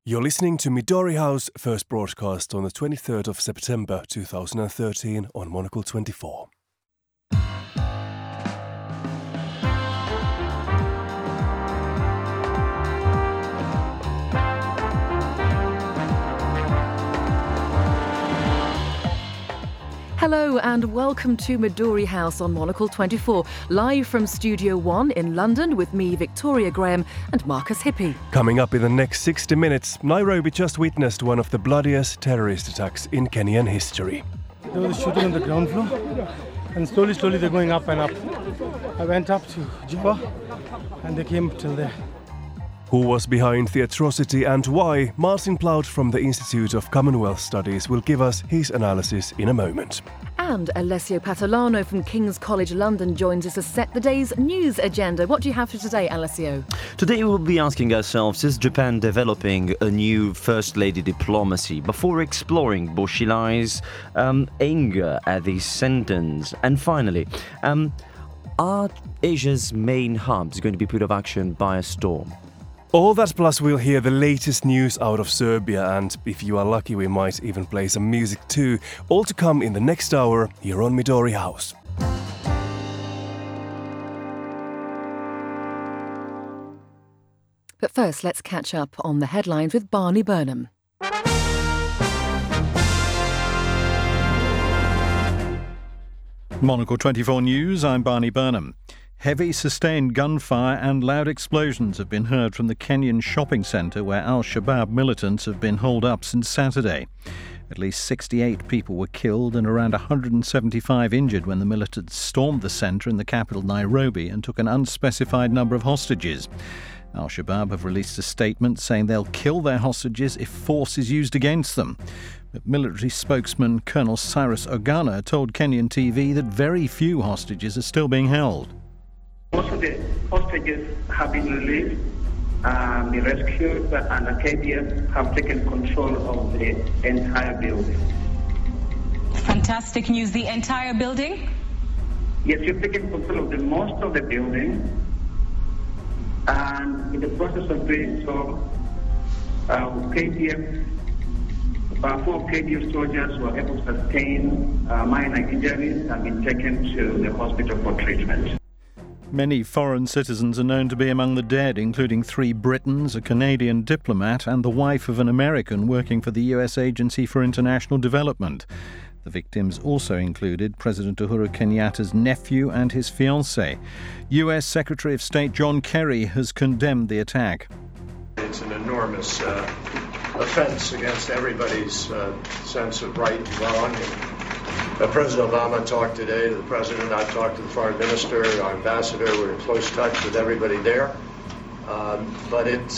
You're listening to Midori House, first broadcast on the 23rd of September 2013 on Monocle 24. Hello and welcome to Midori House on Monocle 24, live from Studio 1 in London with me, Victoria Graham, and Marcus Hippie. Coming up in the next 60 minutes, Nairobi just witnessed one of the bloodiest terrorist attacks in Kenyan history. There was a shooting on the ground floor, and slowly they're going up and up. I went up to Juba, and they came till there. Who was behind the atrocity and why? Martin Plaut from the Institute of Commonwealth Studies will give us his analysis in a moment. And Alessio Patalano from King's College London joins us to set the day's news agenda. What do you have for today, Alessio? Today we'll be asking ourselves, is Japan developing a new First Lady diplomacy? Before exploring Boshilai's anger at this sentence. And finally, are Asia's main hubs going to be put out of action by a storm? All that plus we'll hear the latest news out of Serbia, and if you are lucky we might even play some music too. All to come in the next hour here on Midori House. But first, let's catch up on the headlines with Barney Burnham. Monocle 24 News, I'm Barney Burnham. Heavy, sustained gunfire and loud explosions have been heard from the Kenyan shopping centre where al-Shabaab militants have been holed up since Saturday. At least 68 people were killed and around 175 injured when the militants stormed the centre in the capital Nairobi and took an unspecified number of hostages. Al-Shabaab have released a statement saying they'll kill their hostages if force is used against them. But military spokesman Colonel Cyrus Ogana told Kenyan TV that very few hostages are still being held. Most of the hostages have been released, been rescued, and the KDF have taken control of the entire building. Fantastic news. The entire building? Yes, we've taken control of the most of the building, and in the process of doing so, KDF, about 4 KDF soldiers were able to sustain minor injuries and been taken to the hospital for treatment. Many foreign citizens are known to be among the dead, including 3 Britons, a Canadian diplomat and the wife of an American working for the US Agency for International Development. The victims also included President Uhuru Kenyatta's nephew and his fiancée. US Secretary of State John Kerry has condemned the attack. It's an enormous offense against everybody's sense of right and wrong. President Obama talked today to the President, I've talked to the Foreign Minister, our Ambassador, we're in close touch with everybody there. But it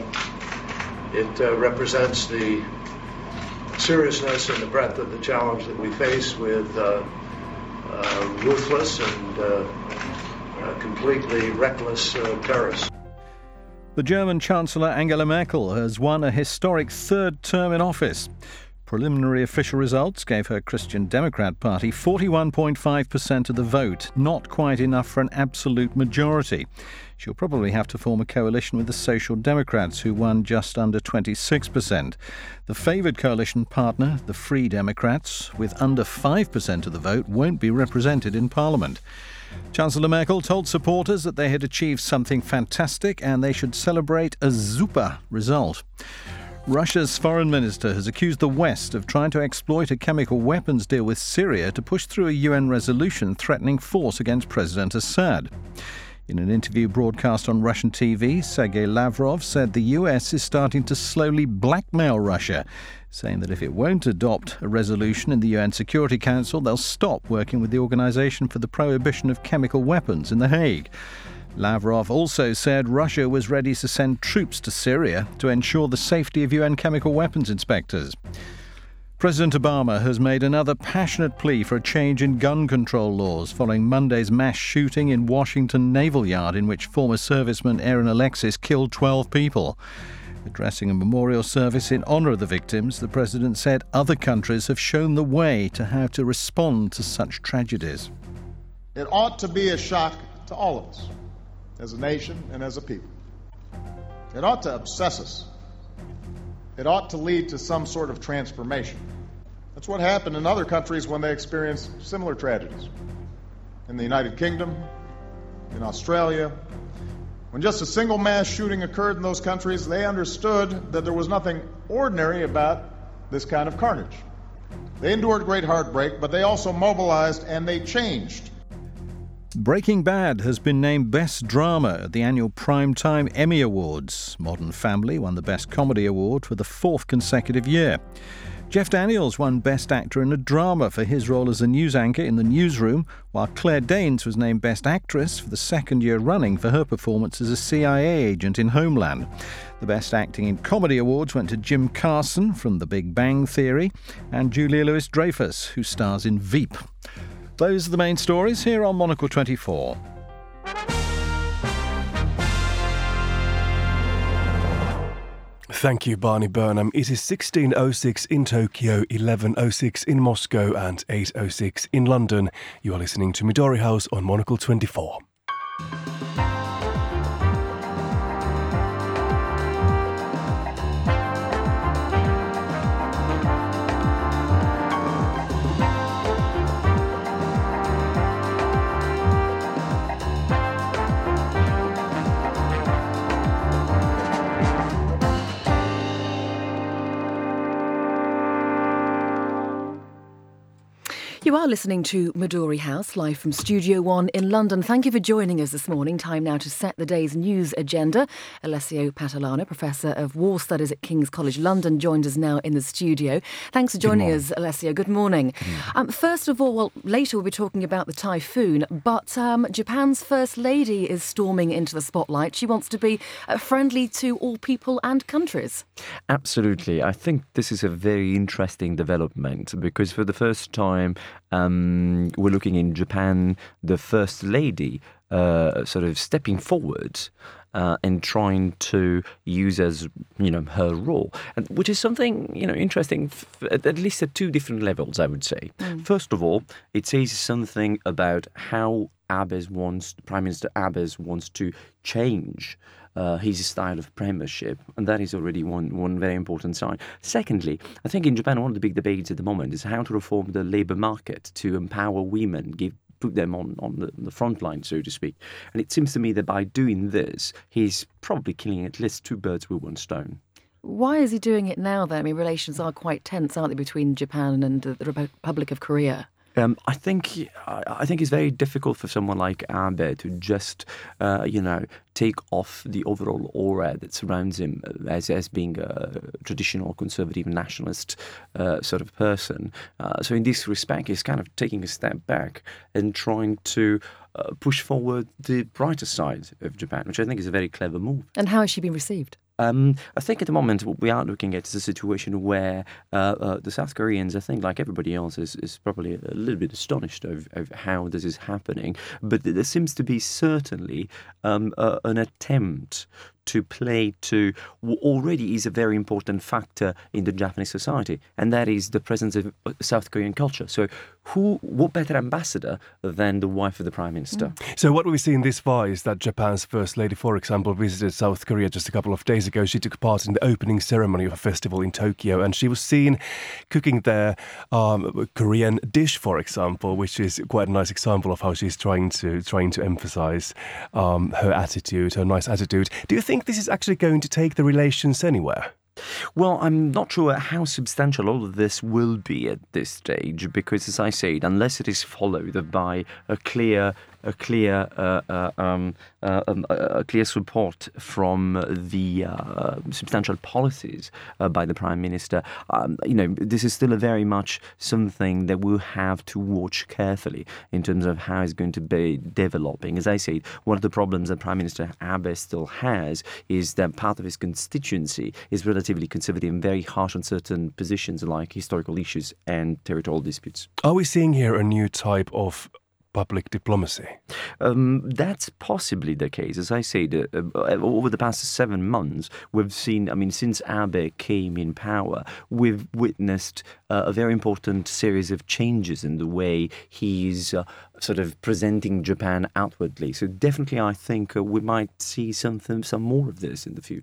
represents the seriousness and the breadth of the challenge that we face with ruthless and completely reckless terrorists. The German Chancellor Angela Merkel has won a historic third term in office. Preliminary official results gave her Christian Democrat Party 41.5% of the vote, not quite enough for an absolute majority. She'll probably have to form a coalition with the Social Democrats, who won just under 26%. The favoured coalition partner, the Free Democrats, with under 5% of the vote, won't be represented in Parliament. Chancellor Merkel told supporters that they had achieved something fantastic and they should celebrate a super result. Russia's foreign minister has accused the West of trying to exploit a chemical weapons deal with Syria to push through a UN resolution threatening force against President Assad. In an interview broadcast on Russian TV, Sergei Lavrov said the US is starting to slowly blackmail Russia, saying that if it won't adopt a resolution in the UN Security Council, they'll stop working with the Organisation for the Prohibition of Chemical Weapons in The Hague. Lavrov also said Russia was ready to send troops to Syria to ensure the safety of UN chemical weapons inspectors. President Obama has made another passionate plea for a change in gun control laws following Monday's mass shooting in Washington Naval Yard, in which former serviceman Aaron Alexis killed 12 people. Addressing a memorial service in honour of the victims, the president said other countries have shown the way to how to respond to such tragedies. It ought to be a shock to all of us, as a nation and as a people. It ought to obsess us it ought to lead to some sort of transformation. That's what happened in other countries when they experienced similar tragedies. In the United Kingdom, in Australia, when just a single mass shooting occurred in those countries, they understood that there was nothing ordinary about this kind of carnage. They endured great heartbreak, but they also mobilized and they changed. Breaking Bad has been named Best Drama at the annual Primetime Emmy Awards. Modern Family won the Best Comedy Award for the 4th consecutive year. Jeff Daniels won Best Actor in a Drama for his role as a news anchor in The Newsroom, while Claire Danes was named Best Actress for the 2nd year running for her performance as a CIA agent in Homeland. The Best Acting in Comedy Awards went to Jim Carson from The Big Bang Theory and Julia Louis-Dreyfus, who stars in Veep. Those are the main stories here on Monocle 24. Thank you, Barney Burnham. It is 16:06 in Tokyo, 11:06 in Moscow and 8:06 in London. You are listening to Midori House on Monocle 24. You are listening to Midori House, live from Studio One in London. Thank you for joining us this morning. Time now to set the day's news agenda. Alessio Patalano, Professor of War Studies at King's College London, joins us now in the studio. Thanks for joining us, Alessio. Good morning. First of all, well, later we'll be talking about the typhoon, but Japan's First Lady is storming into the spotlight. She wants to be friendly to all people and countries. Absolutely. I think this is a very interesting development because for the first time, we're looking in Japan, the First Lady sort of stepping forward and trying to use as, her role, and which is something, interesting at least at two different levels, I would say. First of all, it says something about how Prime Minister Abe wants to change his style of premiership, and that is already one very important sign. Secondly, I think in Japan one of the big debates at the moment is how to reform the labour market to empower women, put them on the front line, so to speak. And it seems to me that by doing this, he's probably killing at least two birds with one stone. Why is he doing it now, though? I mean, relations are quite tense, aren't they, between Japan and the Republic of Korea? I think it's very difficult for someone like Abe to just, take off the overall aura that surrounds him as being a traditional conservative nationalist sort of person. So in this respect, he's kind of taking a step back and trying to push forward the brighter side of Japan, which I think is a very clever move. And how has she been received? I think at the moment what we are looking at is a situation where the South Koreans, I think, like everybody else, is probably a little bit astonished of how this is happening. But there seems to be certainly an attempt to play to what already is a very important factor in the Japanese society, and that is the presence of South Korean culture. So what better ambassador than the wife of the Prime Minister? So what we see in this far is that Japan's First Lady, for example, visited South Korea just a couple of days ago. She took part in the opening ceremony of a festival in Tokyo, and she was seen cooking their Korean dish, for example, which is quite a nice example of how she's trying to emphasize her attitude, her nice attitude. Do you think this is actually going to take the relations anywhere? Well, I'm not sure how substantial all of this will be at this stage because, as I said, unless it is followed by a clear support from the substantial policies by the Prime Minister, this is still a very much something that we'll have to watch carefully in terms of how it's going to be developing. As I said, one of the problems that Prime Minister Abe still has is that part of his constituency is relatively conservative and very harsh on certain positions like historical issues and territorial disputes. Are we seeing here a new type of public diplomacy? That's possibly the case. As I said, over the past 7 months, we've seen, since Abe came in power, we've witnessed a very important series of changes in the way he's sort of presenting Japan outwardly. So definitely I think we might see some more of this in the future.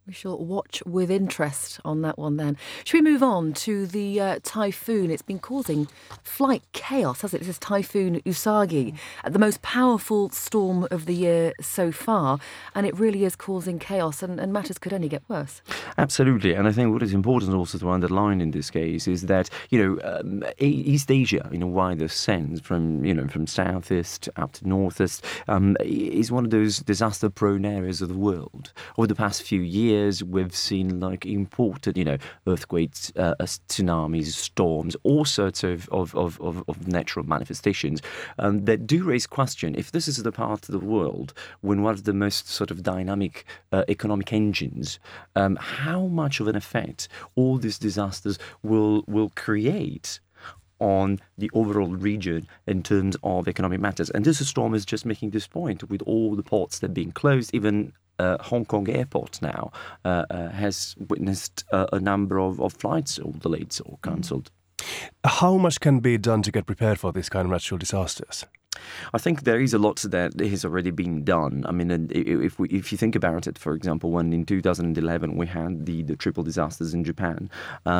We shall watch with interest on that one then. Should we move on to the typhoon? It's been causing flight chaos, hasn't it? This is Typhoon Usagi, the most powerful storm of the year so far, and it really is causing chaos, and matters could only get worse. Absolutely, and I think what is important also to underline in this case is that, East Asia, in a wider sense, from southeast up to northeast, is one of those disaster-prone areas of the world. Over the past few years, we've seen imported, earthquakes, tsunamis, storms, all sorts of natural manifestations that do raise question if this is the part of the world when one of the most sort of dynamic economic engines, how much of an effect all these disasters will create on the overall region in terms of economic matters. And this storm is just making this point with all the ports that are being closed. Even Hong Kong airport now has witnessed a number of flights or delayed or cancelled. How much can be done to get prepared for these kind of natural disasters? I think there is a lot that has already been done. I mean, if you think about it, for example, when in 2011 we had the triple disasters in Japan,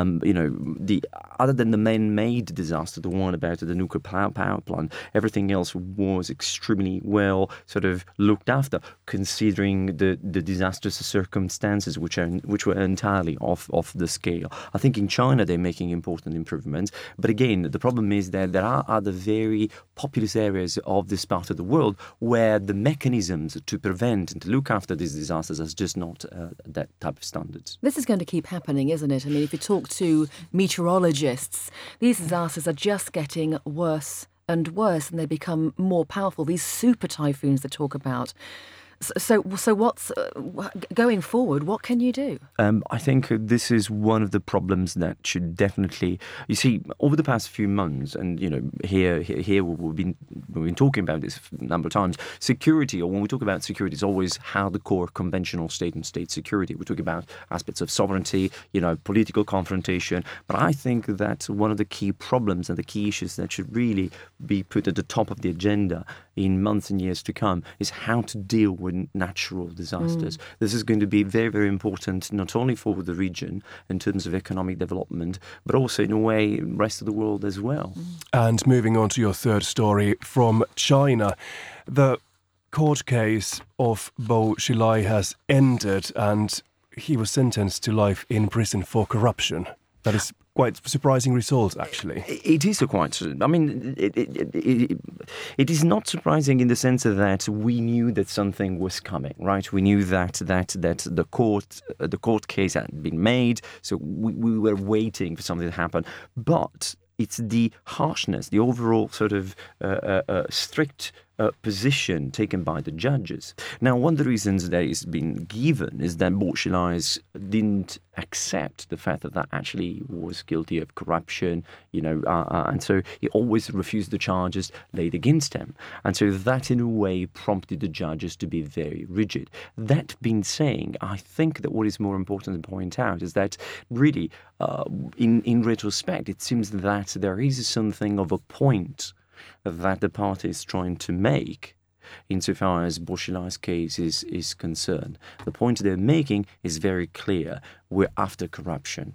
other than the man-made disaster, the one about the nuclear power plant, everything else was extremely well sort of looked after, considering the disastrous circumstances which were entirely off the scale. I think in China they're making important improvements, but again, the problem is that there are other very populous areas of this part of the world where the mechanisms to prevent and to look after these disasters is just not that type of standards. This is going to keep happening, isn't it? I mean, if you talk to meteorologists, these disasters are just getting worse and worse, and they become more powerful. These super typhoons they talk about. So what's going forward? What can you do? I think this is one of the problems that should definitely. You see, over the past few months, and here we've been talking about this a number of times. Security, or when we talk about security, it's always hardcore conventional state and state security. We talk about aspects of sovereignty, political confrontation. But I think that one of the key problems and the key issues that should really be put at the top of the agenda in months and years to come is how to deal with natural disasters. This is going to be very, very important, not only for the region in terms of economic development, but also in a way the rest of the world as well. And moving on to your third story from China, the court case of Bo Xilai has ended and he was sentenced to life in prison for corruption. That is quite surprising result, actually. It is it is not surprising in the sense that we knew that something was coming, right? We knew that the court case had been made, so we were waiting for something to happen. But it's the harshness, the overall sort of strict position taken by the judges. Now, one of the reasons that is been given is that Bo Xilai didn't accept the fact that actually was guilty of corruption, and so he always refused the charges laid against him. And so that, in a way, prompted the judges to be very rigid. That being said, I think that what is more important to point out is that really, in retrospect, it seems that there is something of a point that the party is trying to make insofar as Bo Xilai's case is concerned. The point they're making is very clear. We're after corruption.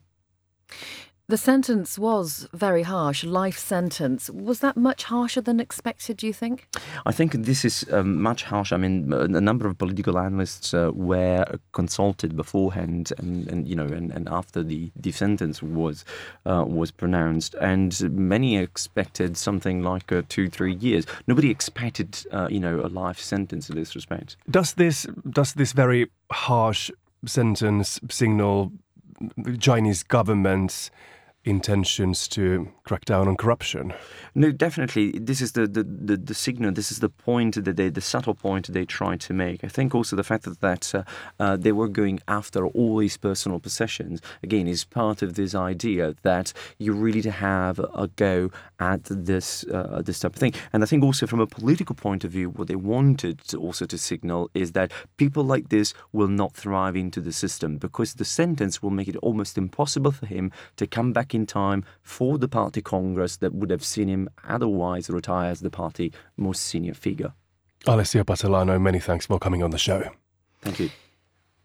The sentence was very harsh, life sentence. Was that much harsher than expected, do you think? I think this is much harsher. I mean, a number of political analysts were consulted beforehand and after the sentence was pronounced, and many expected something like 2-3 years. Nobody expected, a life sentence in this respect. Does this very harsh sentence signal the Chinese government's intentions to crack down on corruption? No, definitely. This is the signal. This is the point the subtle point they try to make. I think also the fact that they were going after all these personal possessions again is part of this idea that you really have a go at this type of thing. And I think also from a political point of view, what they wanted to signal is that people like this will not thrive into the system because the sentence will make it almost impossible for him to come back in time for the party congress that would have seen him otherwise retire as the party most senior figure. Alessio Patolano, many thanks for coming on the show. Thank you.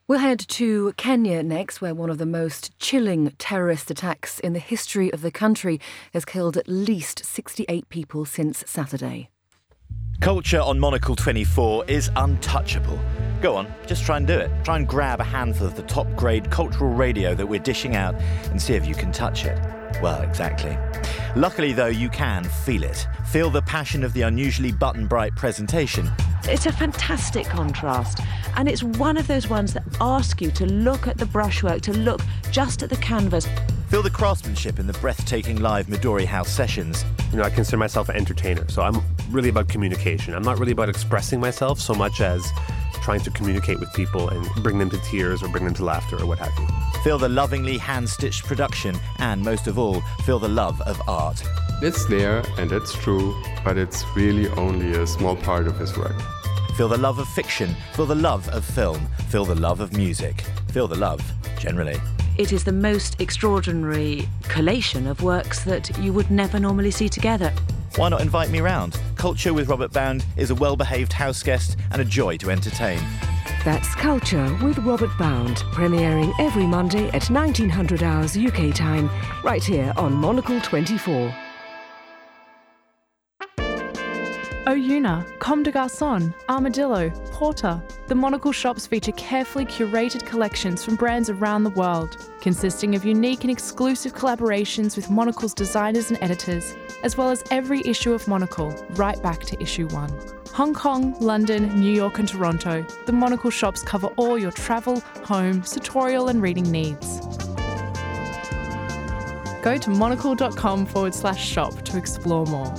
We'll head to Kenya next, where one of the most chilling terrorist attacks in the history of the country has killed at least 68 people since Saturday. Culture on Monocle 24 is untouchable. Go on, just try and do it. Try and grab a handful of the top-grade cultural radio that we're dishing out and see if you can touch it. Well, exactly. Luckily, though, you can feel it. Feel the passion of the unusually button-bright presentation. It's a fantastic contrast, and it's one of those ones that ask you to look at the brushwork, to look just at the canvas. Feel the craftsmanship in the breathtaking live Midori House sessions. I consider myself an entertainer, so I'm really about communication. I'm not really about expressing myself so much as trying to communicate with people and bring them to tears or bring them to laughter or what have you. Feel the lovingly hand-stitched production and, most of all, feel the love of art. It's there and it's true, but it's really only a small part of his work. Feel the love of fiction, feel the love of film, feel the love of music, feel the love, generally. It is the most extraordinary collation of works that you would never normally see together. Why not invite me round? Culture with Robert Bound is a well-behaved house guest and a joy to entertain. That's Culture with Robert Bound, premiering every Monday at 1900 hours UK time, right here on Monocle 24. Oyuna, Comme des Garçons, Armadillo, Porter. The Monocle shops feature carefully curated collections from brands around the world, consisting of unique and exclusive collaborations with Monocle's designers and editors, as well as every issue of Monocle, right back to issue 1. Hong Kong, London, New York and Toronto, the Monocle shops cover all your travel, home, sartorial and reading needs. Go to monocle.com/shop to explore more.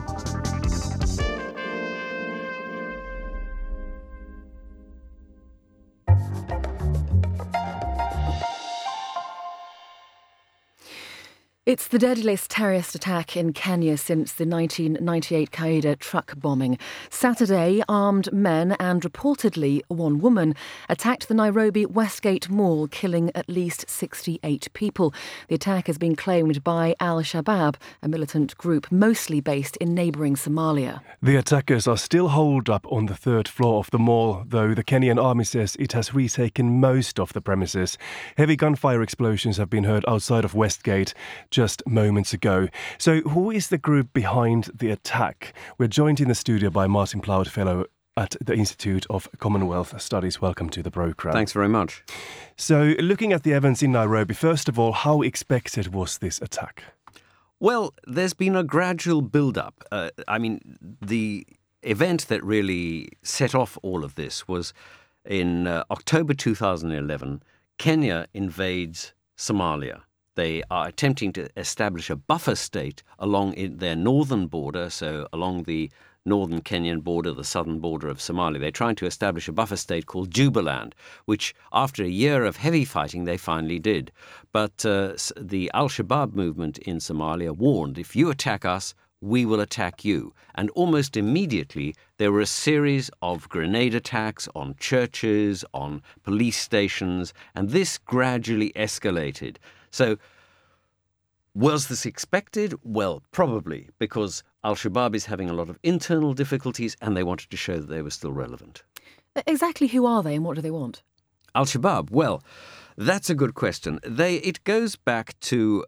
It's the deadliest terrorist attack in Kenya since the 1998 Qaeda truck bombing. Saturday, armed men and reportedly one woman attacked the Nairobi Westgate Mall, killing at least 68 people. The attack has been claimed by Al-Shabaab, a militant group mostly based in neighbouring Somalia. The attackers are still holed up on the third floor of the mall, though the Kenyan army says it has retaken most of the premises. Heavy gunfire explosions have been heard outside of Westgate just moments ago. So who is the group behind the attack? We're joined in the studio by Martin Ploud, fellow at the Institute of Commonwealth Studies. Welcome to the programme. Thanks very much. So looking at the events in Nairobi, first of all, how expected was this attack? Well, there's been a gradual build-up. The event that really set off all of this was in October 2011, Kenya invades Somalia. They are attempting to establish a buffer state along their northern border, so along the northern Kenyan border, the southern border of Somalia. They're trying to establish a buffer state called Jubaland, which after a year of heavy fighting, they finally did. But the Al-Shabaab movement in Somalia warned, if you attack us, we will attack you. And almost immediately, there were a series of grenade attacks on churches, on police stations, and this gradually escalated. So, was this expected? Well, probably, because Al-Shabaab is having a lot of internal difficulties and they wanted to show that they were still relevant. Exactly who are they and what do they want? Al-Shabaab, well, that's a good question. It goes back to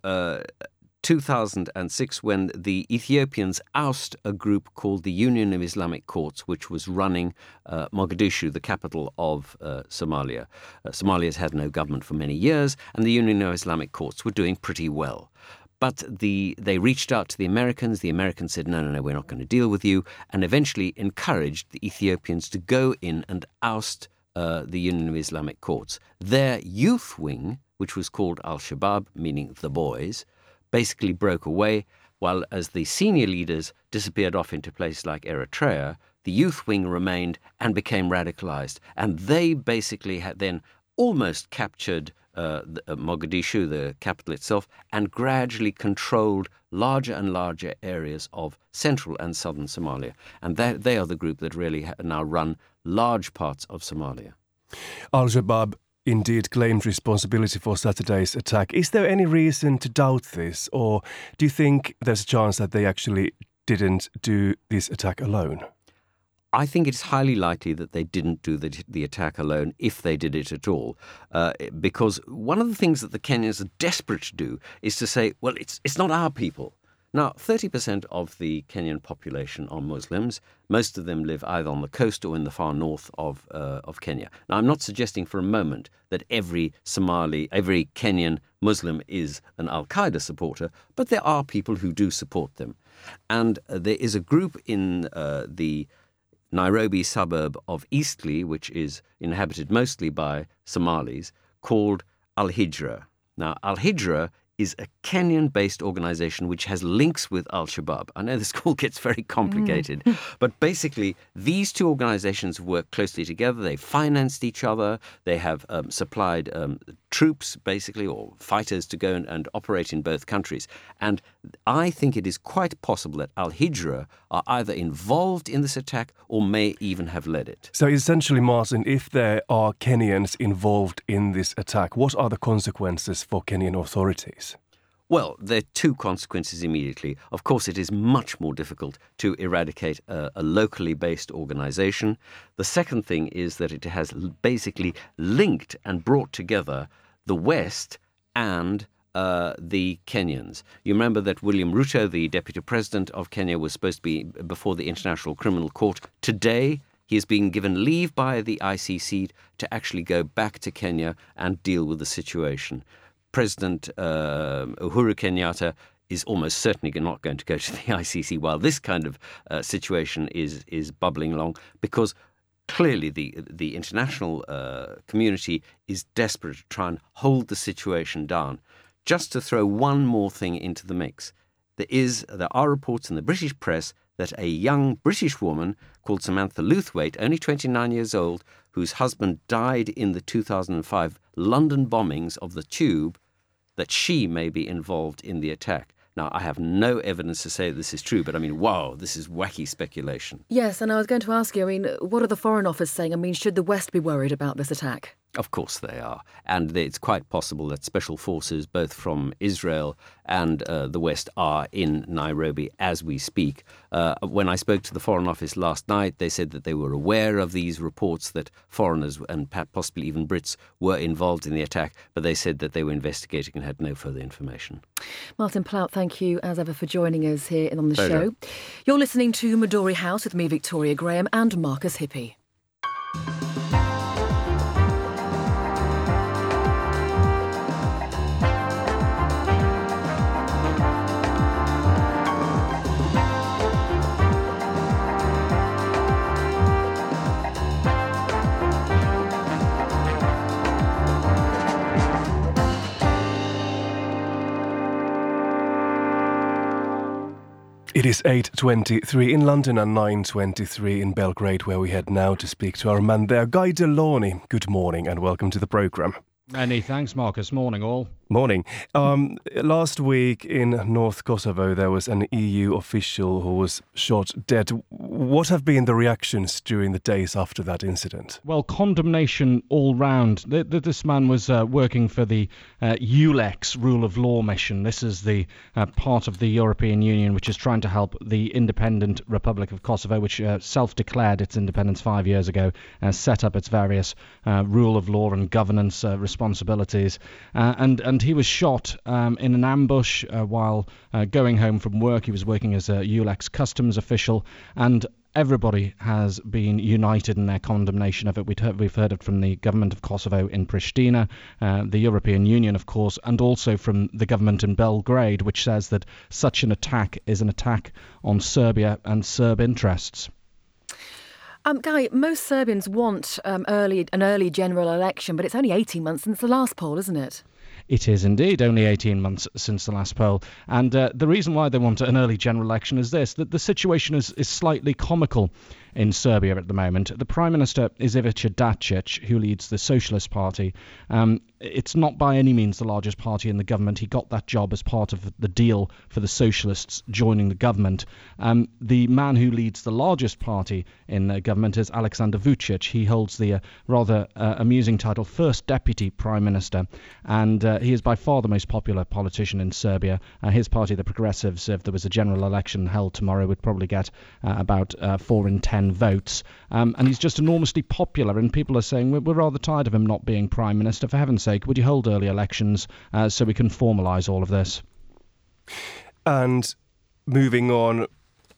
2006 when the Ethiopians oust a group called the Union of Islamic Courts, which was running Mogadishu, the capital of Somalia. Somalia has had no government for many years, and the Union of Islamic Courts were doing pretty well. But they reached out to the Americans. The Americans said, no, we're not going to deal with you, and eventually encouraged the Ethiopians to go in and oust the Union of Islamic Courts. Their youth wing, which was called Al-Shabaab, meaning the boys, basically broke away, while as the senior leaders disappeared off into places like Eritrea, the youth wing remained and became radicalized. And they basically had then almost captured Mogadishu, the capital itself, and gradually controlled larger and larger areas of central and southern Somalia. And they are the group that really now run large parts of Somalia. Al-Shabaab indeed claimed responsibility for Saturday's attack. Is there any reason to doubt this, or do you think there's a chance that they actually didn't do this attack alone? I think it's highly likely that they didn't do the attack alone, if they did it at all, because one of the things that the Kenyans are desperate to do is to say, well, it's not our people. Now, 30% of the Kenyan population are Muslims. Most of them live either on the coast or in the far north of Kenya. Now, I'm not suggesting for a moment that every Kenyan Muslim is an Al-Qaeda supporter, but there are people who do support them. And there is a group in the Nairobi suburb of Eastleigh, which is inhabited mostly by Somalis, called Al-Hijra. Now, Al-Hijra is a Kenyan-based organization which has links with Al-Shabaab. I know this all gets very complicated, but basically these two organizations work closely together. They financed each other. They have supplied troops, basically, or fighters to go and operate in both countries. And I think it is quite possible that Al-Hijra are either involved in this attack or may even have led it. So essentially, Martin, if there are Kenyans involved in this attack, what are the consequences for Kenyan authorities? Well, there are two consequences immediately. Of course, it is much more difficult to eradicate a locally based organization. The second thing is that it has basically linked and brought together the West and the Kenyans. You remember that William Ruto, the deputy president of Kenya, was supposed to be before the International Criminal Court. Today, he has been given leave by the ICC to actually go back to Kenya and deal with the situation. President Uhuru Kenyatta is almost certainly not going to go to the ICC while this kind of situation is bubbling along, because clearly the international community is desperate to try and hold the situation down. Just to throw one more thing into the mix, there are reports in the British press that a young British woman called Samantha Luthwaite, only 29 years old, whose husband died in the 2005 London bombings of the Tube, that she may be involved in the attack. Now, I have no evidence to say this is true, but I mean, wow, this is wacky speculation. Yes, and I was going to ask you, I mean, what are the Foreign Office saying? I mean, should the West be worried about this attack? Of course they are. And it's quite possible that special forces, both from Israel and the West, are in Nairobi as we speak. When I spoke to the Foreign Office last night, they said that they were aware of these reports that foreigners and possibly even Brits were involved in the attack, but they said that they were investigating and had no further information. Martin Plaut, thank you as ever for joining us here on the Pleasure. show. You're listening to Midori House with me, Victoria Graham, and Marcus Hippie. It is 8:23 in London and 9:23 in Belgrade, where we head now to speak to our man there, Guy Delorney. Good morning and welcome to the programme. Many thanks, Marcus. Morning, all. Morning. Last week in North Kosovo, there was an EU official who was shot dead. What have been the reactions during the days after that incident? Well, condemnation all round. This man was working for the EULEX rule of law mission. This is the part of the European Union which is trying to help the independent Republic of Kosovo, which self-declared its independence 5 years ago, set up its various rule of law and governance responsibilities. And he was shot in an ambush while going home from work. He was working as a EULEX customs official, and everybody has been united in their condemnation of it. We've heard it from the government of Kosovo in Pristina, the European Union, of course, and also from the government in Belgrade, which says that such an attack is an attack on Serbia and Serb interests. Guy, most Serbians want an early general election, but it's only 18 months since the last poll, isn't it? It is indeed only 18 months since the last poll. And the reason why they want an early general election is this, that the situation is slightly comical in Serbia at the moment. The Prime Minister is Ivica Dačić, who leads the Socialist Party. It's not by any means the largest party in the government. He got that job as part of the deal for the Socialists joining the government. The man who leads the largest party in the government is Aleksandar Vučić. He holds the rather amusing title First Deputy Prime Minister, and he is by far the most popular politician in Serbia. His party, the Progressives, if there was a general election held tomorrow, would probably get about 4 in 10 UN votes. And he's just enormously popular, and people are saying, we're rather tired of him not being Prime Minister. For heaven's sake, would you hold early elections so we can formalise all of this? And moving on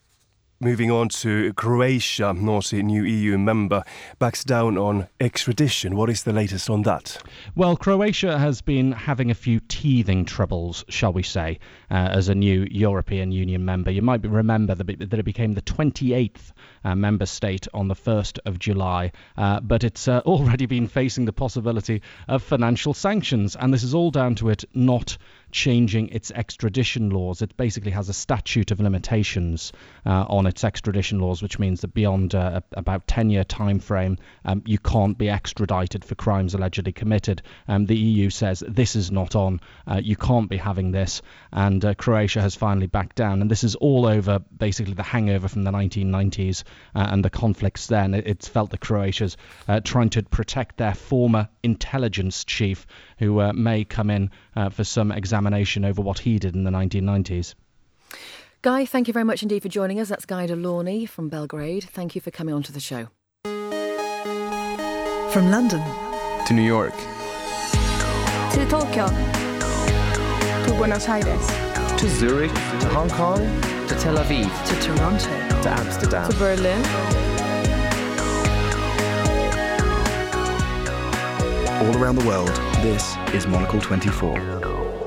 to Croatia, naughty new EU member, backs down on extradition. What is the latest on that? Well, Croatia has been having a few teething troubles, shall we say, as a new European Union member. You might remember that it became the 28th member state on the 1st of July, but it's already been facing the possibility of financial sanctions, and this is all down to it not changing its extradition laws. It basically has a statute of limitations on its extradition laws, which means that beyond about 10-year time frame, you can't be extradited for crimes allegedly committed. The EU says this is not on. You can't be having this, and Croatia has finally backed down. And this is all over basically the hangover from the 1990s and the conflicts then. It's felt that Croatia's trying to protect their former intelligence chief, who may come in for some examination over what he did in the 1990s. Guy, thank you very much indeed for joining us. That's Guy Delaunay from Belgrade. Thank you for coming on to the show. From London to New York to Tokyo to Buenos Aires to Zurich to Hong Kong to Tel Aviv to Toronto to Amsterdam to Berlin. All around the world, this is Monocle 24.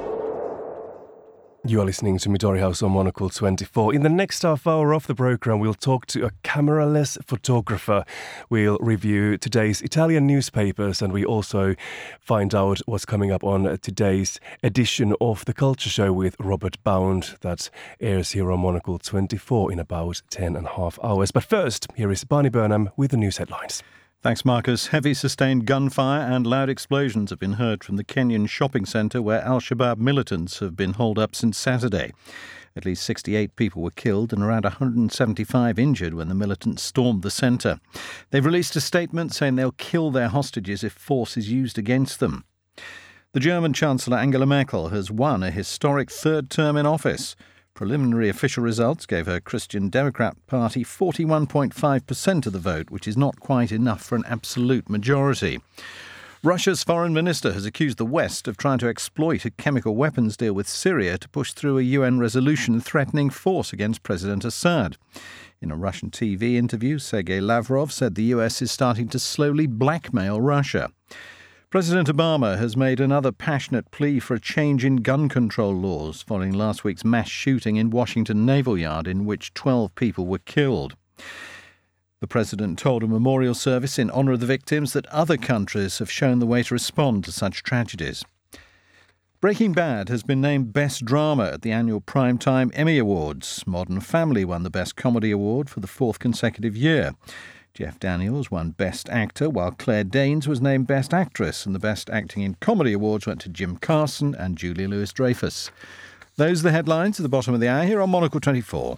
You are listening to Midori House on Monocle 24. In the next half hour of the programme, we'll talk to a cameraless photographer. We'll review today's Italian newspapers, and we also find out what's coming up on today's edition of The Culture Show with Robert Bound that airs here on Monocle 24 in about 10.5 hours. But first, here is Barney Burnham with the news headlines. Thanks, Marcus. Heavy sustained gunfire and loud explosions have been heard from the Kenyan shopping centre where al-Shabaab militants have been holed up since Saturday. At least 68 people were killed and around 175 injured when the militants stormed the centre. They've released a statement saying they'll kill their hostages if force is used against them. The German Chancellor Angela Merkel has won a historic third term in office. Preliminary official results gave her Christian Democrat Party 41.5% of the vote, which is not quite enough for an absolute majority. Russia's foreign minister has accused the West of trying to exploit a chemical weapons deal with Syria to push through a UN resolution threatening force against President Assad. In a Russian TV interview, Sergei Lavrov said the US is starting to slowly blackmail Russia. President Obama has made another passionate plea for a change in gun control laws following last week's mass shooting in Washington Naval Yard in which 12 people were killed. The president told a memorial service in honour of the victims that other countries have shown the way to respond to such tragedies. Breaking Bad has been named Best Drama at the annual Primetime Emmy Awards. Modern Family won the Best Comedy Award for the fourth consecutive year. Jeff Daniels won Best Actor, while Claire Danes was named Best Actress, and the Best Acting in Comedy Awards went to Jim Carson and Julia Louis-Dreyfus. Those are the headlines at the bottom of the hour here on Monocle 24.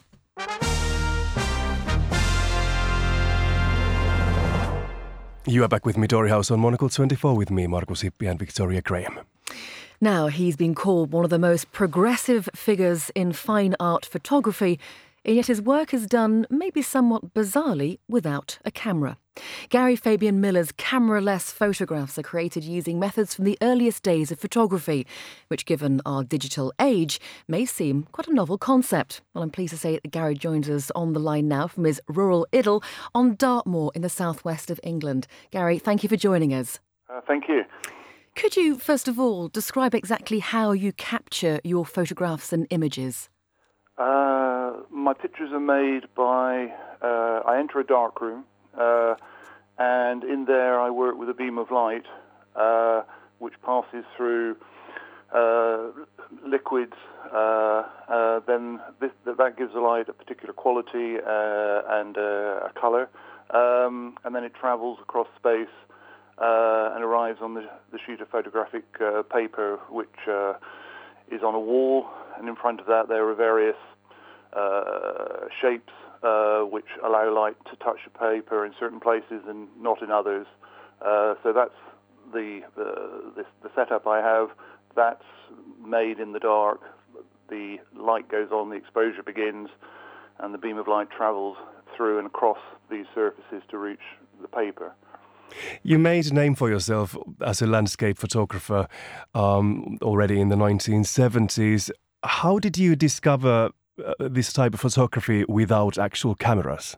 You are back with Midori House on Monocle 24 with me, Markus Hippi, and Victoria Graham. Now, he's been called one of the most progressive figures in fine art photography, and yet his work is done, maybe somewhat bizarrely, without a camera. Gary Fabian Miller's camera-less photographs are created using methods from the earliest days of photography, which, given our digital age, may seem quite a novel concept. Well, I'm pleased to say that Gary joins us on the line now from his rural idyll on Dartmoor in the southwest of England. Gary, thank you for joining us. Thank you. Could you, first of all, describe exactly how you capture your photographs and images? My pictures are made by, I enter a dark room, and in there I work with a beam of light, which passes through liquids, then that gives the light a particular quality and a colour, and then it travels across space and arrives on the sheet of photographic paper, which is on a wall, and in front of that there are various shapes which allow light to touch the paper in certain places and not in others. So that's the setup I have. That's made in the dark. The light goes on, the exposure begins, and the beam of light travels through and across these surfaces to reach the paper. You made a name for yourself as a landscape photographer already in the 1970s. How did you discover this type of photography without actual cameras?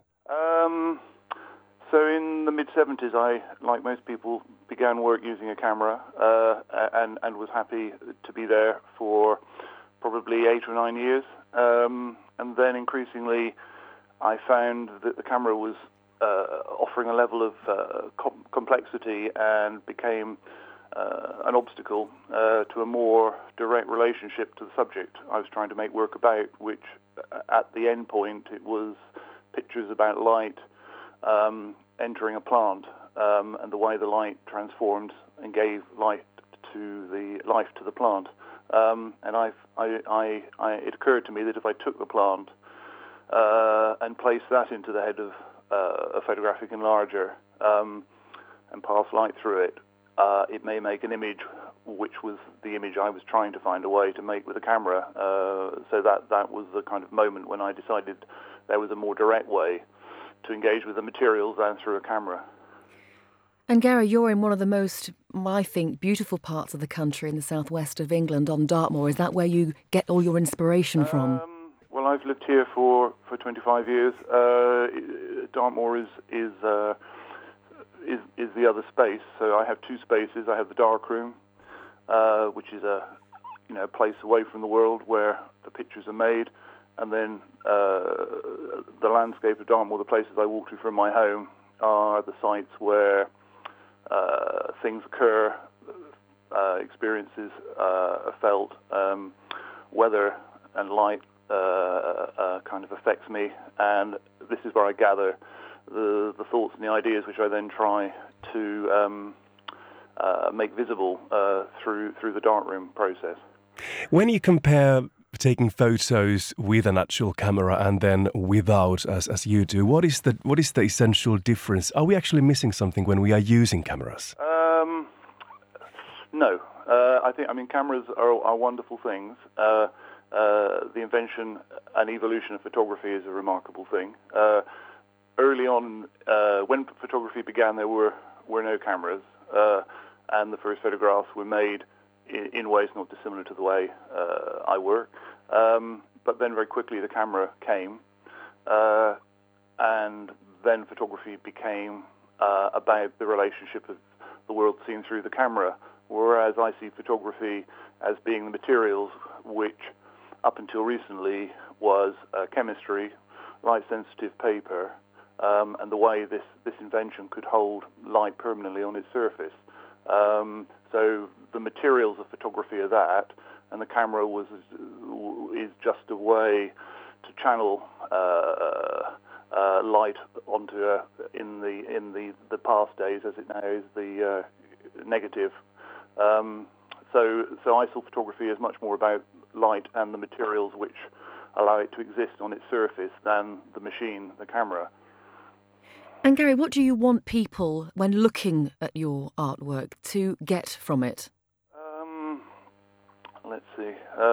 So in the mid-70s, I, like most people, began work using a camera and was happy to be there for probably 8 or 9 years. And then increasingly, I found that the camera was offering a level of complexity and became an obstacle to a more direct relationship to the subject I was trying to make work about, which at the end point it was pictures about light entering a plant and the way the light transformed and gave life to the plant. And it occurred to me that if I took the plant and placed that into the head of a photographic enlarger and pass light through it, it may make an image which was the image I was trying to find a way to make with a camera. So that was the kind of moment when I decided there was a more direct way to engage with the materials than through a camera. And Gary, you're in one of the most, I think, beautiful parts of the country in the southwest of England on Dartmoor. Is that where you get all your inspiration from? Well, I've lived here for 25 years. Dartmoor is the other space. So I have two spaces. I have the dark room, which is a place away from the world where the pictures are made, and then the landscape of Dartmoor, the places I walk to from my home, are the sites where things occur, experiences are felt, weather and light kind of affects me, and this is where I gather the thoughts and the ideas which I then try to make visible through the darkroom process. When you compare taking photos with an actual camera and then without, as you do, what is the essential difference? Are we actually missing something when we are using cameras? No. I mean, cameras are wonderful things. The invention and evolution of photography is a remarkable thing. Early on, when photography began, there were no cameras, and the first photographs were made in ways not dissimilar to the way I work. But then very quickly the camera came, and then photography became about the relationship of the world seen through the camera, whereas I see photography as being the materials which, up until recently, was chemistry, light-sensitive paper, and the way this invention could hold light permanently on its surface. So the materials of photography are that, and the camera is just a way to channel light onto in the past days, as it now is the negative. So I saw photography as much more about light and the materials which allow it to exist on its surface than the machine, the camera. And Gary, what do you want people, when looking at your artwork, to get from it? Let's see.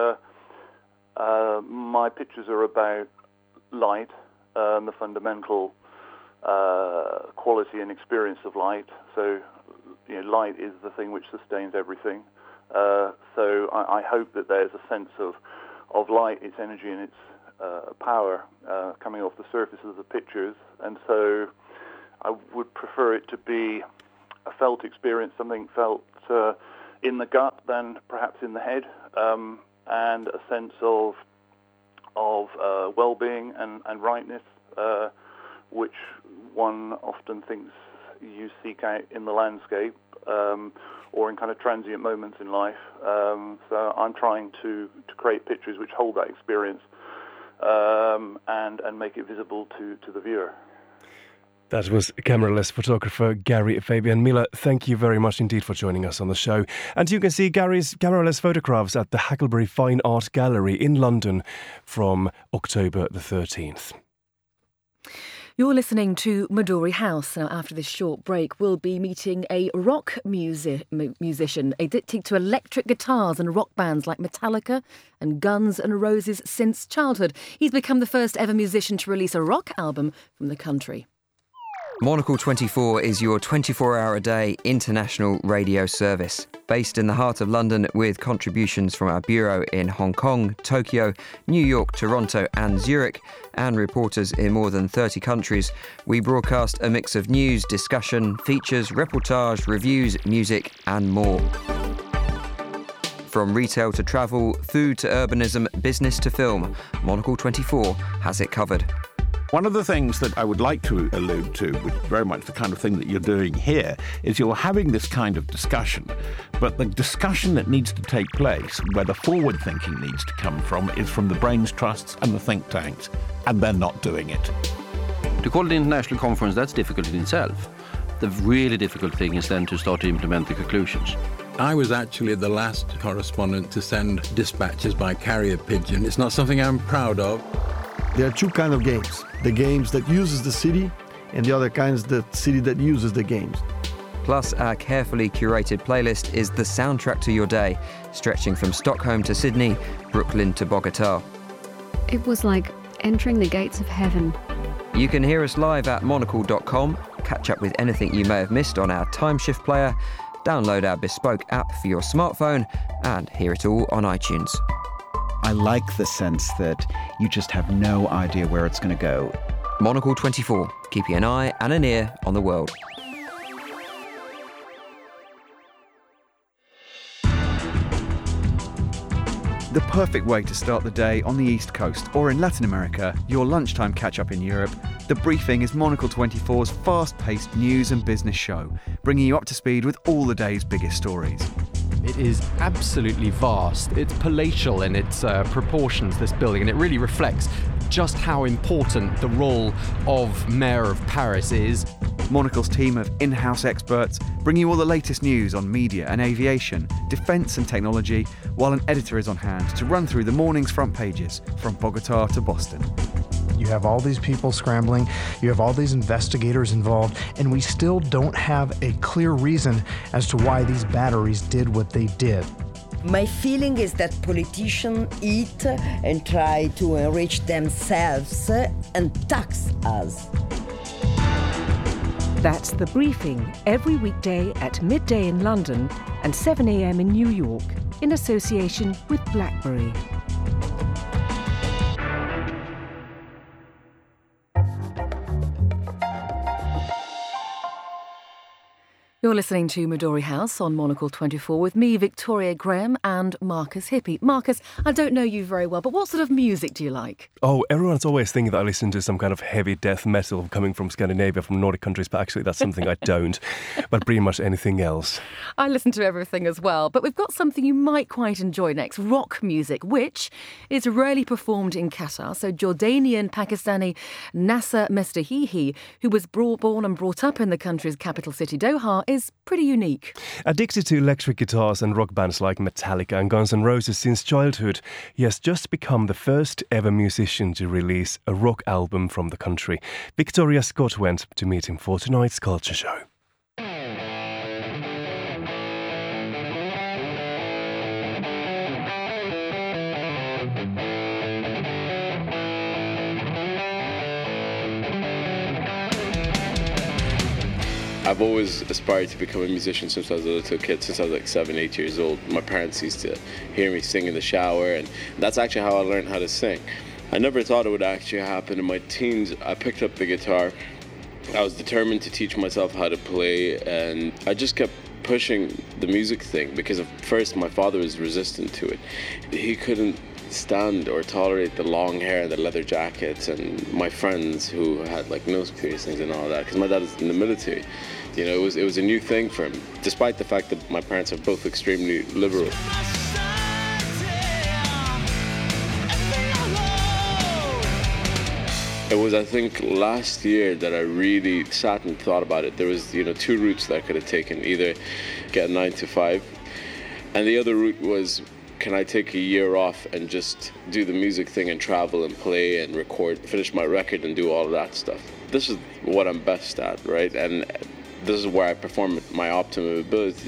My pictures are about light and the fundamental quality and experience of light. So, light is the thing which sustains everything. So I hope that there's a sense of light, its energy and its power coming off the surfaces of the pictures. And so I would prefer it to be a felt experience, something felt in the gut than perhaps in the head, and a sense of well-being and rightness, which one often thinks you seek out in the landscape or in kind of transient moments in life. So I'm trying to create pictures which hold that experience and make it visible to the viewer. That was cameraless photographer Gary Fabian Miller. Thank you very much indeed for joining us on the show. And you can see Gary's cameraless photographs at the Hacklebury Fine Art Gallery in London from October the 13th. You're listening to Midori House. Now, after this short break, we'll be meeting a rock musician addicted to electric guitars and rock bands like Metallica and Guns N' Roses since childhood. He's become the first ever musician to release a rock album from the country. Monocle 24 is your 24-hour-a-day international radio service. Based in the heart of London with contributions from our bureau in Hong Kong, Tokyo, New York, Toronto and Zurich, and reporters in more than 30 countries, we broadcast a mix of news, discussion, features, reportage, reviews, music and more. From retail to travel, food to urbanism, business to film, Monocle 24 has it covered. One of the things that I would like to allude to, which is very much the kind of thing that you're doing here, is you're having this kind of discussion, but the discussion that needs to take place, where the forward thinking needs to come from, is from the brains trusts and the think tanks, and they're not doing it. To call it an international conference, that's difficult in itself. The really difficult thing is then to start to implement the conclusions. I was actually the last correspondent to send dispatches by carrier pigeon. It's not something I'm proud of. There are two kinds of games. The games that uses the city and the other kinds the city that uses the games. Plus, our carefully curated playlist is the soundtrack to your day, stretching from Stockholm to Sydney, Brooklyn to Bogota. It was like entering the gates of heaven. You can hear us live at monocle.com, catch up with anything you may have missed on our time shift player, download our bespoke app for your smartphone, and hear it all on iTunes. I like the sense that you just have no idea where it's going to go. Monocle 24, keeping an eye and an ear on the world. The perfect way to start the day on the East Coast or in Latin America, your lunchtime catch-up in Europe, The Briefing is Monocle 24's fast-paced news and business show, bringing you up to speed with all the day's biggest stories. It is absolutely vast. It's palatial in its proportions, this building, and it really reflects just how important the role of Mayor of Paris is. Monocle's team of in-house experts bring you all the latest news on media and aviation, defence and technology, while an editor is on hand to run through the morning's front pages from Bogota to Boston. You have all these people scrambling, you have all these investigators involved, and we still don't have a clear reason as to why these batteries did what they did. My feeling is that politicians eat and try to enrich themselves and tax us. That's The Briefing, every weekday at midday in London and 7 a.m. in New York, in association with BlackBerry. You're listening to Midori House on Monocle 24 with me, Victoria Graham, and Marcus Hippie. Marcus, I don't know you very well, but what sort of music do you like? Oh, everyone's always thinking that I listen to some kind of heavy death metal coming from Scandinavia, from Nordic countries, but actually that's something I don't. But pretty much anything else. I listen to everything as well, but we've got something you might quite enjoy next, rock music, which is rarely performed in Qatar. So Jordanian-Pakistani Nasser Mestahihi, who was born and brought up in the country's capital city, Doha, is pretty unique. Addicted to electric guitars and rock bands like Metallica and Guns N' Roses since childhood, he has just become the first ever musician to release a rock album from the country. Victoria Scott went to meet him for tonight's Culture Show. I've always aspired to become a musician since I was a little kid, since I was like 7, 8 years old. My parents used to hear me sing in the shower, and that's actually how I learned how to sing. I never thought it would actually happen. In my teens, I picked up the guitar. I was determined to teach myself how to play, and I just kept pushing the music thing because at first my father was resistant to it. He couldn't stand or tolerate the long hair and the leather jackets, and my friends who had like nose piercings and all that, because my dad was in the military. You know, it was a new thing for him, despite the fact that my parents are both extremely liberal. It was, I think, last year that I really sat and thought about it. There was, two routes that I could have taken. Either get a 9 to 5, and the other route was, can I take a year off and just do the music thing and travel and play and record, finish my record and do all of that stuff? this is what I'm best at, right? And this is where I perform at my optimum ability.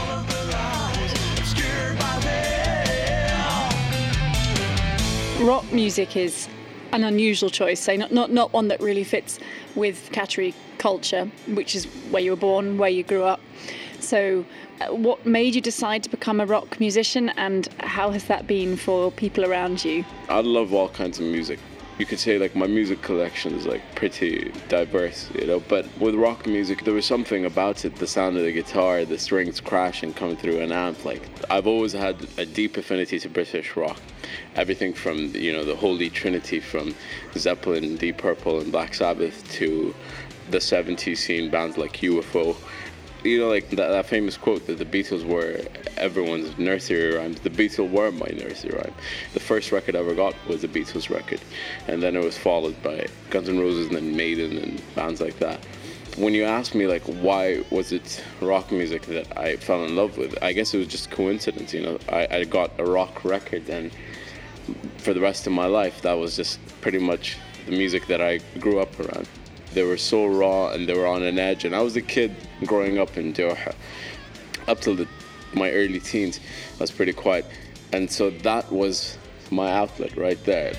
Rock music is an unusual choice, say not one that really fits with Qatari culture, which is where you were born, where you grew up. So what made you decide to become a rock musician, and how has that been for people around you? I love all kinds of music. You could say like my music collection is like pretty diverse, you know, but with rock music there was something about it, the sound of the guitar, the strings crashing coming through an amp. Like, I've always had a deep affinity to British rock. Everything from, you know, the Holy Trinity, from Zeppelin, Deep Purple and Black Sabbath, to the 70s scene, bands like UFO. You know, like that famous quote that the Beatles were everyone's nursery rhymes. The Beatles were my nursery rhyme. The first record I ever got was the Beatles record, and then it was followed by Guns N' Roses and then Maiden and bands like that. When you ask me like why was it rock music that I fell in love with, I guess it was just coincidence. You know, I got a rock record, and for the rest of my life that was just pretty much the music that I grew up around. They were so raw and they were on an edge, and I was a kid growing up in Doha up till my early teens. I was pretty quiet, and so that was my outlet right there.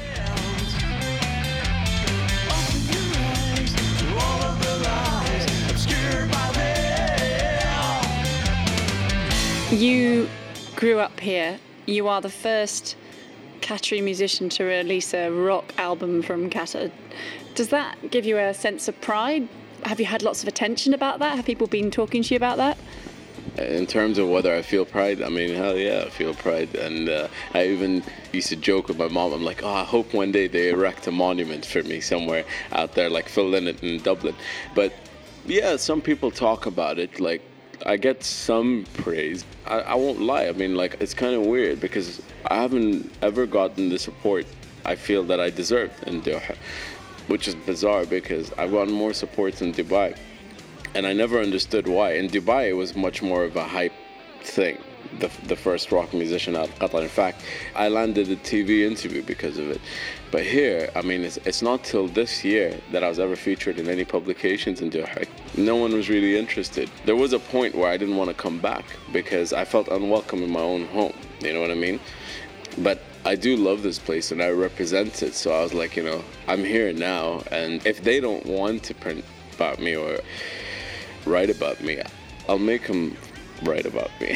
You grew up here. You are the first Qatari musician to release a rock album from Qatar. Does that give you a sense of pride? Have you had lots of attention about that? Have people been talking to you about that? In terms of whether I feel pride, I mean, hell yeah, I feel pride. And I even used to joke with my mom, I'm like, I hope one day they erect a monument for me somewhere out there, like Phil Lynott in Dublin. But yeah, some people talk about it, like, I get some praise. I won't lie, I mean, like, it's kind of weird because I haven't ever gotten the support I feel that I deserved in Doha, which is bizarre because I've gotten more support in Dubai, and I never understood why. In Dubai, it was much more of a hype thing, the first rock musician out of Qatar. In fact, I landed a TV interview because of it. But here, I mean, it's not till this year that I was ever featured in any publications in Doha. No one was really interested. There was a point where I didn't want to come back because I felt unwelcome in my own home, you know what I mean? But I do love this place and I represent it, so I was like, you know, I'm here now, and if they don't want to print about me or write about me, I'll make them write about me.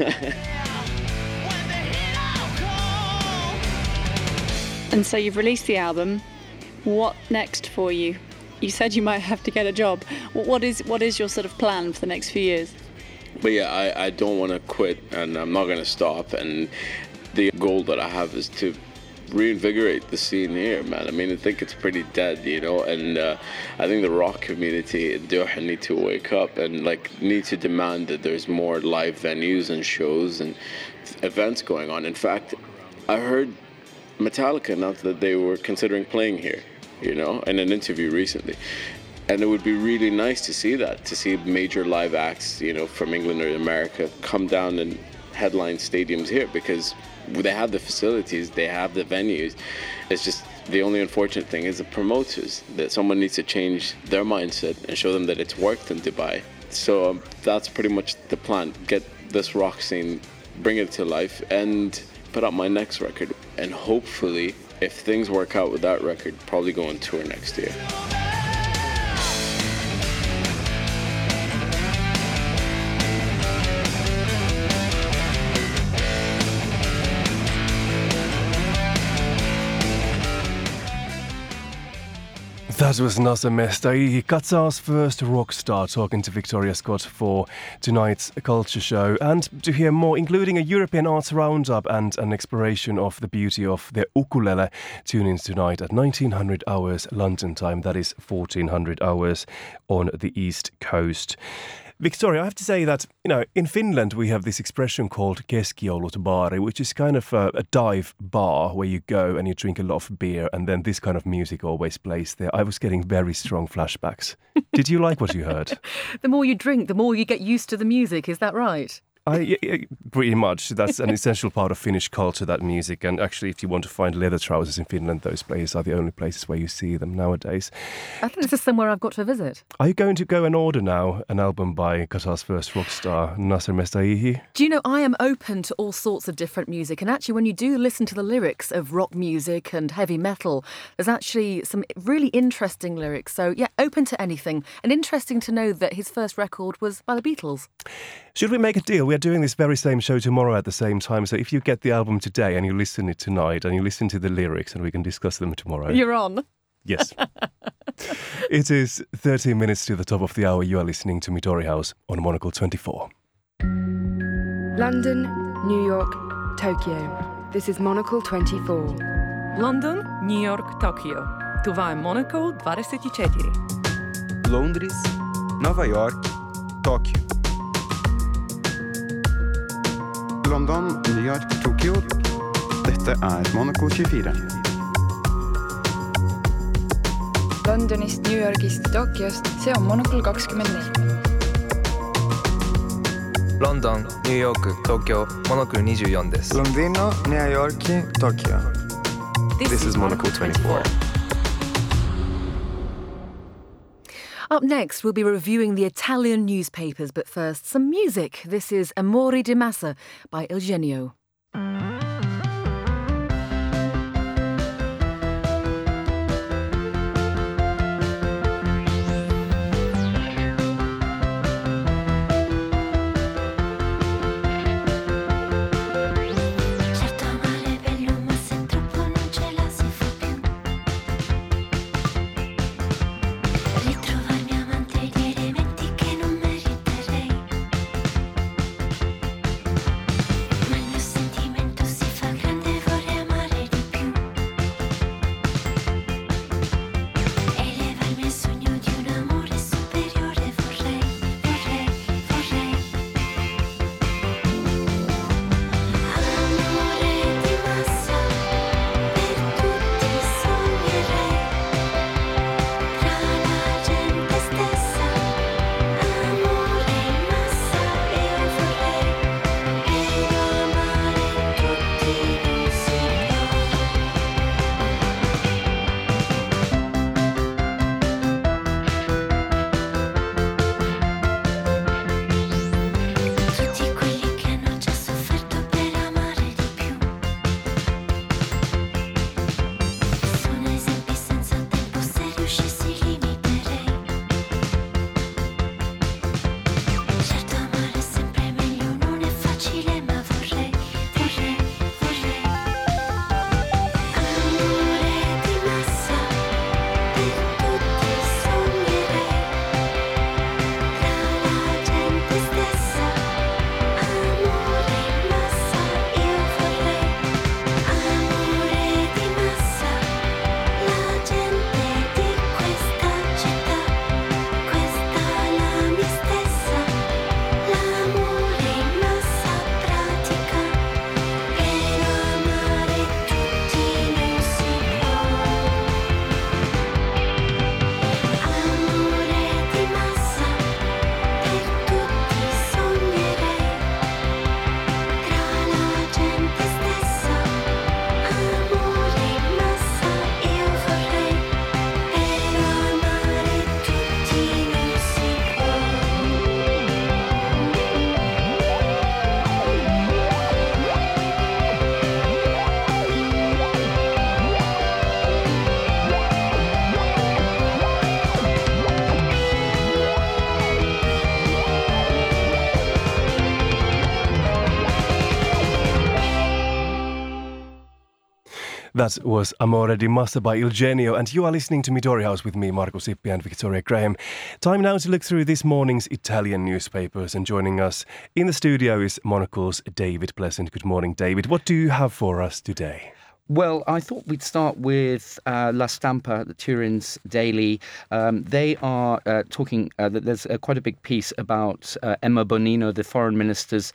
And so you've released the album. What next for you? You said you might have to get a job. What is your sort of plan for the next few years? But yeah, I don't want to quit, and I'm not going to stop, and the goal that I have is to reinvigorate the scene here, man. I mean, I think it's pretty dead, you know, and I think the rock community in Doha need to wake up and like need to demand that there's more live venues and shows and events going on. In fact, I heard Metallica announced that they were considering playing here, you know, in an interview recently. And it would be really nice to see that, to see major live acts, you know, from England or America come down and headline stadiums here, because they have the facilities, they have the venues. It's just the only unfortunate thing is the promoters, that someone needs to change their mindset and show them that it's worked in Dubai. So that's pretty much the plan. Get this rock scene, bring it to life, and put out my next record. And hopefully, if things work out with that record, probably go on tour next year. That was Nazem Mestari, Qatar's first rock star, talking to Victoria Scott for tonight's Culture Show. And to hear more, including a European arts roundup and an exploration of the beauty of the ukulele, tune in tonight at 1900 hours London time. That is 1400 hours on the East Coast. Victoria, I have to say that, you know, in Finland we have this expression called keskijoulutbaari, which is kind of a dive bar where you go and you drink a lot of beer and then this kind of music always plays there. I was getting very strong flashbacks. Did you like what you heard? The more you drink, the more you get used to the music, is that right? Pretty much. That's an essential part of Finnish culture, that music. And actually, if you want to find leather trousers in Finland, those places are the only places where you see them nowadays. I think this is somewhere I've got to visit. Are you going to go and order now an album by Qatar's first rock star, Nasser Mestaihi? Do you know, I am open to all sorts of different music. And actually, when you do listen to the lyrics of rock music and heavy metal, there's actually some really interesting lyrics. So, yeah, open to anything. And interesting to know that his first record was by the Beatles. Should we make a deal? We're doing this very same show tomorrow at the same time. So if you get the album today and you listen it tonight and you listen to the lyrics and we can discuss them tomorrow. You're on. Yes. It is 13 minutes to the top of the hour. You are listening to Midori House on Monocle 24. London, New York, Tokyo. This is Monocle 24. London, New York, Tokyo. Това е Monocle 24. Londres, Nova York, Tóquio. London, New York, Tokyo. Dette er Monocle 24. Londonist, New Yorgist, Tokyost, see on Monocle 24. London, New York, Tokyo, Monocle 24 です。 Londino, New York, Tokyo. This is Monocle 24. Up next, we'll be reviewing the Italian newspapers, but first, some music. This is Amore di Massa by Eugenio. That was Amore di Massa by Eugenio, and you are listening to Midori House with me, Marco Sippi and Victoria Graham. Time now to look through this morning's Italian newspapers, and joining us in the studio is Monocle's David Pleasant. Good morning, David. What do you have for us today? Well, I thought we'd start with La Stampa, the Turin's daily. They are talking, there's quite a big piece about Emma Bonino, the foreign minister's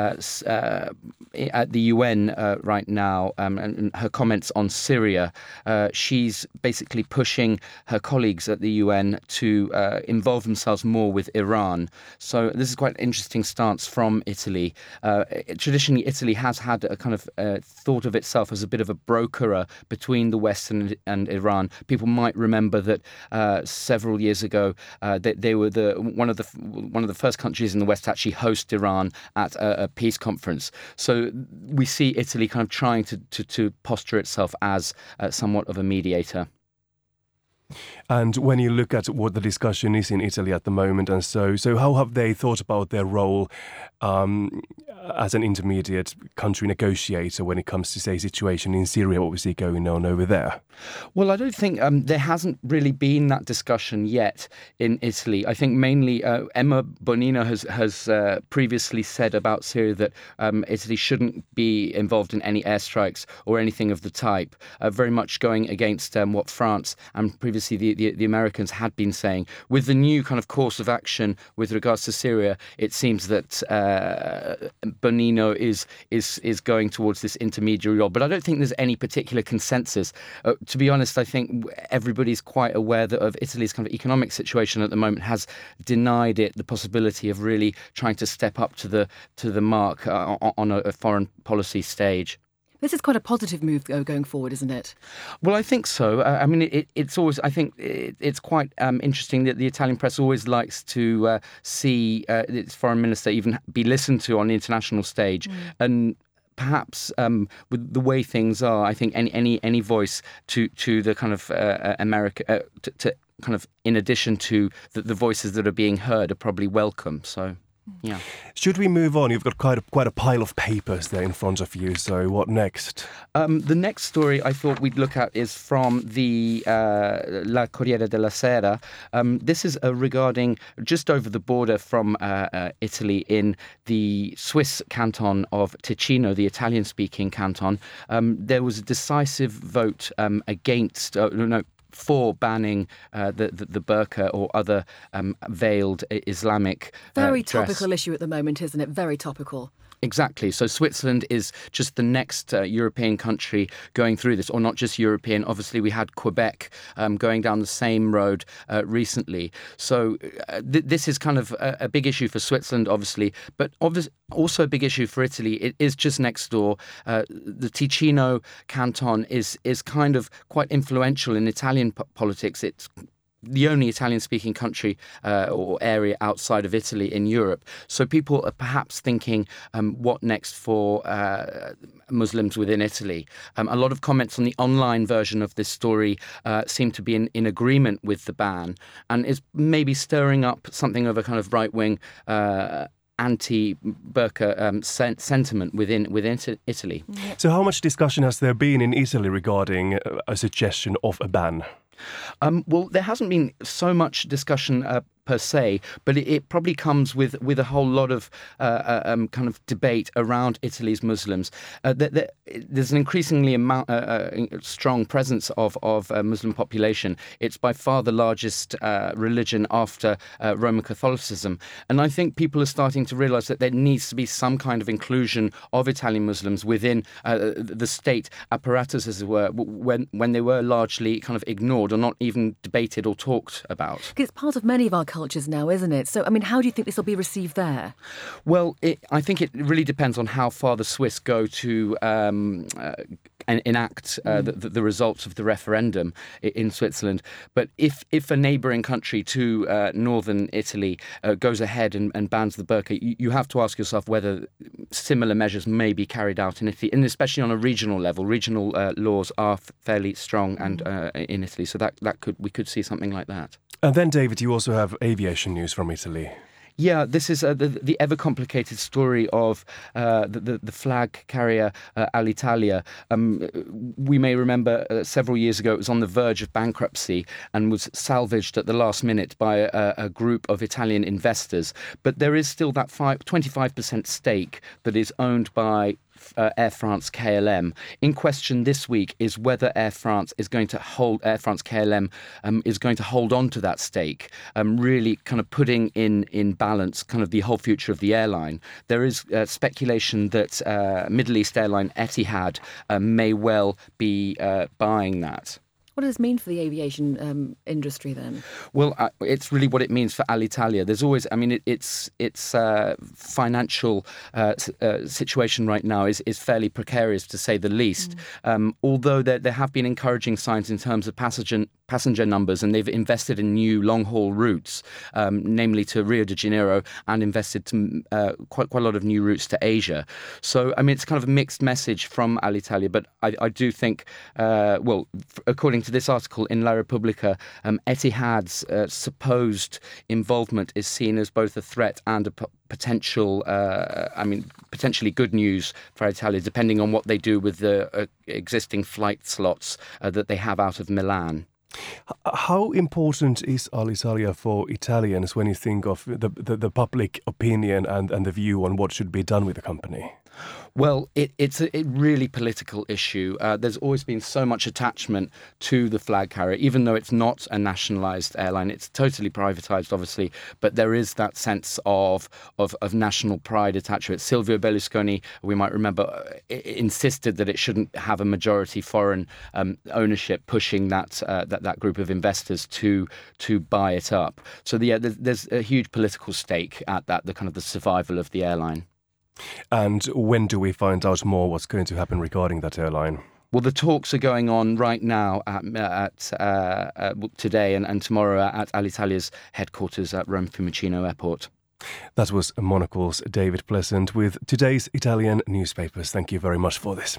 at the UN right now, and her comments on Syria. She's basically pushing her colleagues at the UN to involve themselves more with Iran. So this is quite an interesting stance from Italy. Traditionally, Italy has had a kind of thought of itself as a bit of a brokerer between the West and Iran. People might remember that several years ago they were one of the first countries in the West to actually host Iran at a peace conference. So we see Italy kind of trying to posture itself as somewhat of a mediator. And when you look at what the discussion is in Italy at the moment, and so how have they thought about their role as an intermediate country negotiator when it comes to, say, situation in Syria, what we see going on over there? Well, I don't think there hasn't really been that discussion yet in Italy. I think mainly Emma Bonino has previously said about Syria that Italy shouldn't be involved in any airstrikes or anything of the type, very much going against what France and previously the Americans had been saying. With the new kind of course of action with regards to Syria, it seems that Bonino is going towards this intermediary role. But I don't think there's any particular consensus. To be honest, I think everybody's quite aware of Italy's kind of economic situation at the moment has denied it the possibility of really trying to step up to the mark on a foreign policy stage. This is quite a positive move going forward, isn't it? Well, I think so. I mean, it's always. I think it's quite interesting that the Italian press always likes to see its foreign minister even be listened to on the international stage, and perhaps with the way things are, I think any voice to the kind of America to kind of in addition to the voices that are being heard are probably welcome. So. Yeah. Should we move on? You've got quite a pile of papers there in front of you. So what next? The next story I thought we'd look at is from the La Corriere della Sera. This is regarding just over the border from Italy in the Swiss canton of Ticino, the Italian-speaking canton. There was a decisive vote against. For banning the burqa or other veiled Islamic Very dress. topical issue at the moment, isn't it? Very topical. Exactly. So Switzerland is just the next European country going through this, or not just European. Obviously, we had Quebec going down the same road recently. So this is kind of a big issue for Switzerland, obviously, but also a big issue for Italy. It is just next door. The Ticino canton is kind of quite influential in Italian politics. It's the only Italian-speaking country or area outside of Italy in Europe. So people are perhaps thinking, what next for Muslims within Italy? A lot of comments on the online version of this story seem to be in agreement with the ban, and is maybe stirring up something of a kind of right-wing anti-burqa sentiment within Italy. So how much discussion has there been in Italy regarding a suggestion of a ban? Well, there hasn't been so much discussion per se, but it probably comes with a whole lot of kind of debate around Italy's Muslims. There's an increasingly strong presence of Muslim population. It's by far the largest religion after Roman Catholicism. And I think people are starting to realise that there needs to be some kind of inclusion of Italian Muslims within the state apparatus, as it were, when they were largely kind of ignored or not even debated or talked about. It's part of many of our cultures now, isn't it? So, I mean, how do you think this will be received there? Well, I think it really depends on how far the Swiss go to enact the results of the referendum in Switzerland. But if a neighbouring country to northern Italy goes ahead and bans the burqa, you have to ask yourself whether similar measures may be carried out in Italy, and especially on a regional level. Regional laws are fairly strong and in Italy, so we could see something like that. And then, David, you also have aviation news from Italy. Yeah, this is the ever-complicated story of the flag carrier Alitalia. We may remember several years ago it was on the verge of bankruptcy and was salvaged at the last minute by a group of Italian investors. But there is still that 25% stake that is owned by Air France KLM. In question this week is whether Air France KLM is going to hold on to that stake, really kind of putting in balance kind of the whole future of the airline. There is speculation that Middle East airline Etihad may well be buying that. What does this mean for the aviation industry then? Well, it's really what it means for Alitalia. There's always, its financial situation right now is fairly precarious, to say the least. Although there have been encouraging signs in terms of passenger numbers, and they've invested in new long-haul routes, namely to Rio de Janeiro, and invested to quite a lot of new routes to Asia. So, it's kind of a mixed message from Alitalia, but I do think, according to this article in La Repubblica, Etihad's supposed involvement is seen as both a threat and a potentially good news for Alitalia, depending on what they do with the existing flight slots that they have out of Milan. How important is Alitalia for Italians when you think of the public opinion and the view on what should be done with the company? Well, it's a really political issue. There's always been so much attachment to the flag carrier, even though it's not a nationalised airline. It's totally privatised, obviously, but there is that sense of national pride attached to it. Silvio Berlusconi, we might remember, insisted that it shouldn't have a majority foreign ownership, pushing that group of investors to buy it up. So there's a huge political stake at that, the survival of the airline. And when do we find out more what's going to happen regarding that airline? Well, the talks are going on right now at today and tomorrow at Alitalia's headquarters at Rome Fiumicino Airport. That was Monocle's David Pleasant with today's Italian newspapers. Thank you very much for this.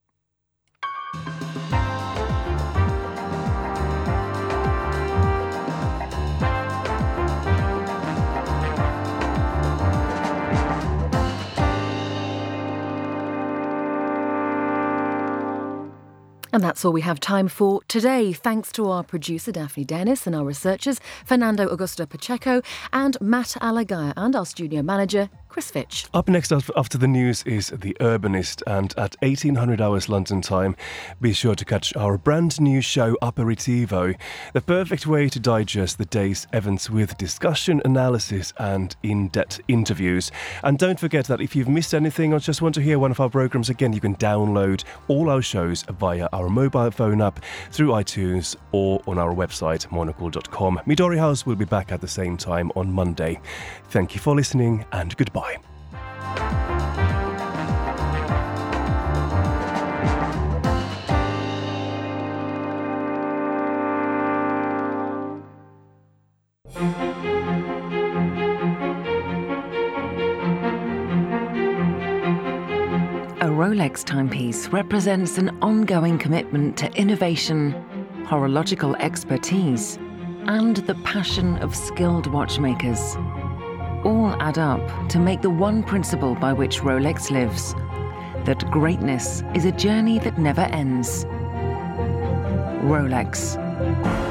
And that's all we have time for today. Thanks to our producer, Daphne Dennis, and our researchers, Fernando Augusto Pacheco and Matt Alagaya, and our studio manager, Chris Fitch. Up next after the news is The Urbanist, and at 1800 hours London time, be sure to catch our brand new show Aperitivo, the perfect way to digest the day's events with discussion, analysis and in-depth interviews. And don't forget that if you've missed anything or just want to hear one of our programmes again, you can download all our shows via our mobile phone app through iTunes or on our website monocle.com. Midori House will be back at the same time on Monday. Thank you for listening and goodbye. A Rolex timepiece represents an ongoing commitment to innovation, horological expertise, and the passion of skilled watchmakers. All add up to make the one principle by which Rolex lives, that greatness is a journey that never ends. Rolex.